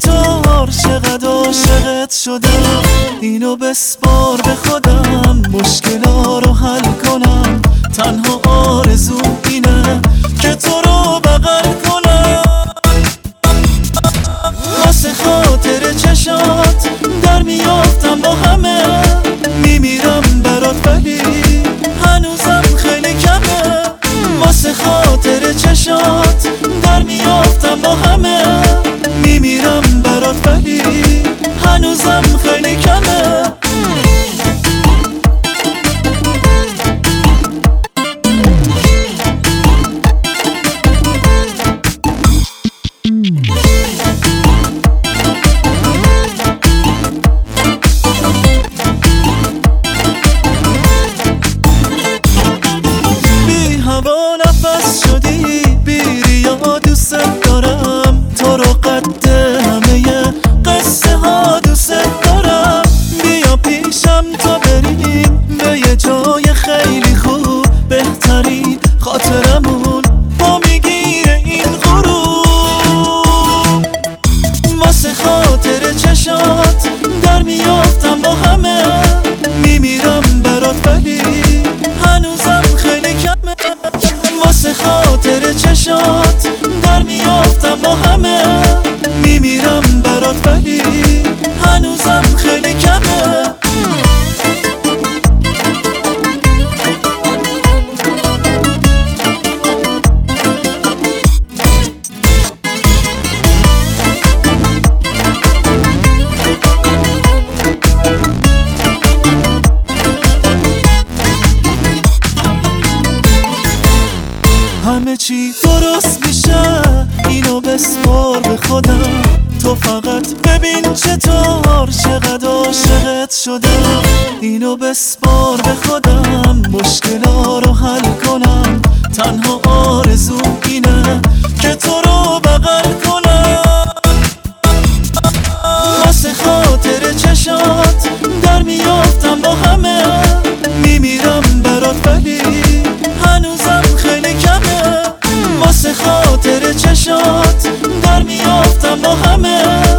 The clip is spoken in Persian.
چطور چقدر عاشقت شدم. اینو بسپار به خودم، مشکلا رو حل کنم. تنها آرزوم اینه که تو رو بغل کنم. واسه خاطر چشات در میافتم با همه، میمیرم برات ولی هنوزم خیلی کمه. واسه خاطر چشات در میافتم با همه، میمیرم برات ولی هنوزم خیلی کمه. نفس شدی بیری یا دوست دارم، تو رو قد همه قصه ها دوست دارم. بیا پیشم تا بریم به یه جای خیلی خوب، بهترین خاطرمون با میگیره این غروب. واسه خاطر چشات در میافتم با همه، میمیرم برات ولی هنوزم خیلی کمه. واسه خاطر چشات در میافتم با همه، میمیرم برات ولی هنوزم خیلی کمه. همه چی درست میشه، اینو بسپار به خودم. تو فقط ببین چطور چقدر عاشقت شدم. اینو بسپار به خودم، مشکلا رو حل کنم. تنها آرزوم اینه که تو رو بغل کنم. واسه خاطر چشات در میافتم با همه، میمیرم برات ولی هنوزم خیلی کمه. واسه خاطر چشات در میافتم با همه،